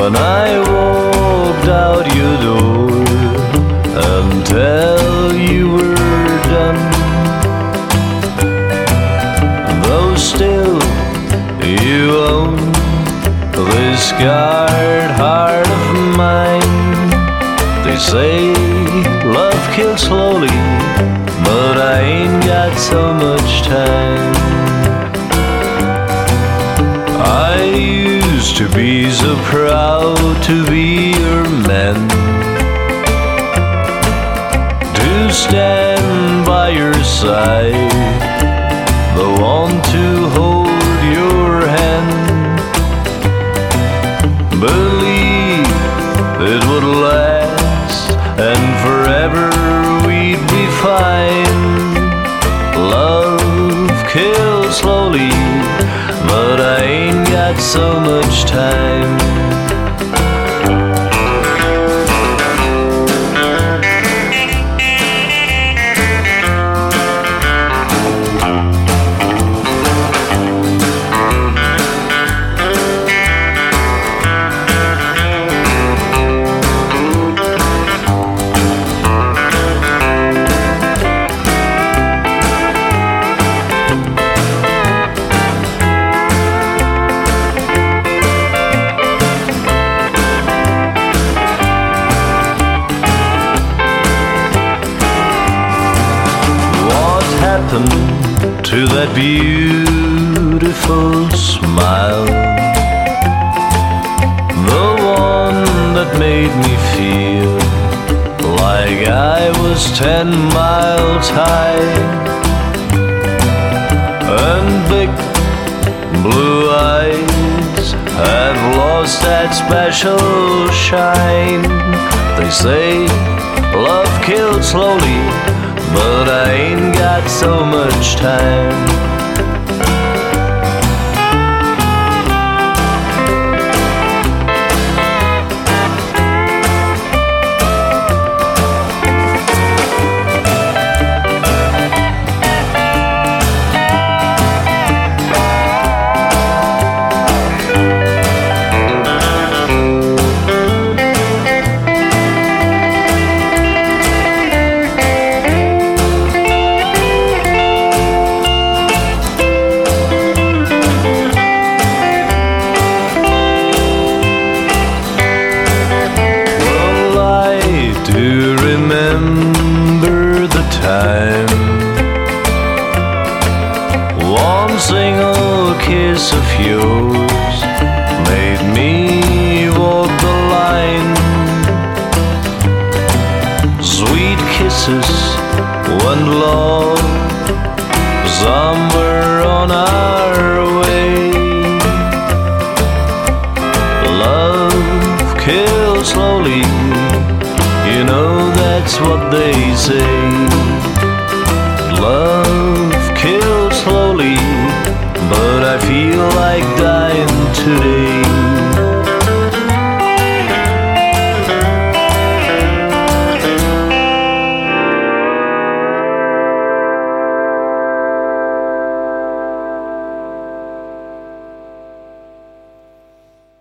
when I walked out your door until you were done. Though still you own this scarred heart of mine, they say love kills slowly, but I ain't got so much time. I used to be so proud to be your man, to stand by your side, the one to hold your hand. Believe it would last and forever we'd be fine. Love kills slowly, but I ain't got so much time. To that beautiful smile, the one that made me feel like I was 10 miles high, and big blue eyes have lost that special shine. They say love kills slowly, but I ain't got so much time. Remember the time one single kiss of yours made me walk the line. Sweet kisses went lost somewhere on our way. Love kills slowly, you know that's what they say. Love kills slowly, but I feel like dying today.